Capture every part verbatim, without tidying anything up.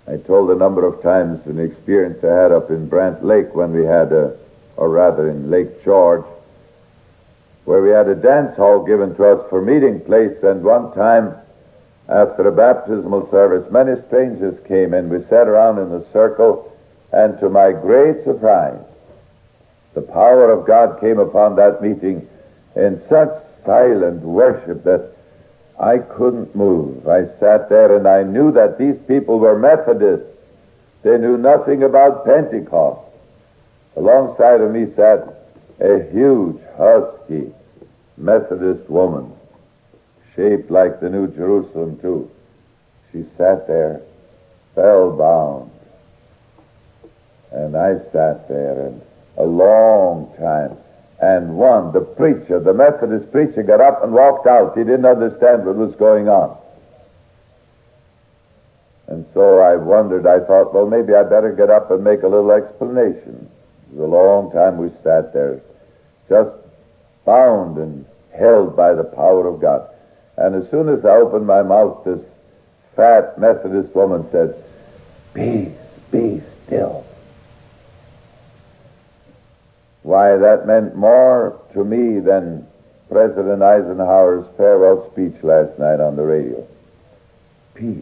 I told a number of times an experience I had up in Brant Lake when we had a, or rather in Lake George, where we had a dance hall given to us for meeting place, and one time after a baptismal service, many strangers came in. We sat around in a circle, and to my great surprise, the power of God came upon that meeting in such silent worship that I couldn't move. I sat there and I knew that these people were Methodists. They knew nothing about Pentecost. Alongside of me sat a huge, husky Methodist woman, shaped like the New Jerusalem too. She sat there, spellbound. And I sat there and a long time. And one, the preacher, the Methodist preacher, got up and walked out. He didn't understand what was going on. And so I wondered, I thought, well, maybe I better get up and make a little explanation. It was a long time we sat there, just bound and held by the power of God. And as soon as I opened my mouth, this fat Methodist woman said, "Peace, be still." Why, that meant more to me than President Eisenhower's farewell speech last night on the radio. Peace.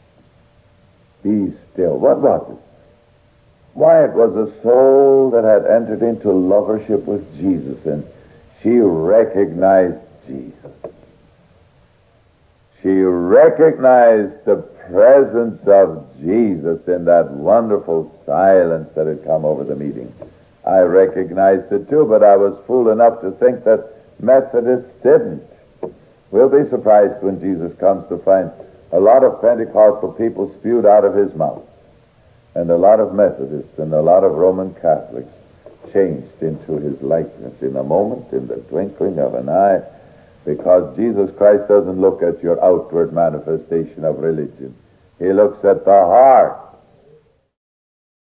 Be still. What was it? Why, it was a soul that had entered into lovership with Jesus, and she recognized Jesus. She recognized the presence of Jesus in that wonderful silence that had come over the meeting. I recognized it too, but I was fool enough to think that Methodists didn't. We'll be surprised when Jesus comes to find a lot of Pentecostal people spewed out of his mouth, and a lot of Methodists and a lot of Roman Catholics changed into his likeness in a moment, in the twinkling of an eye, because Jesus Christ doesn't look at your outward manifestation of religion. He looks at the heart.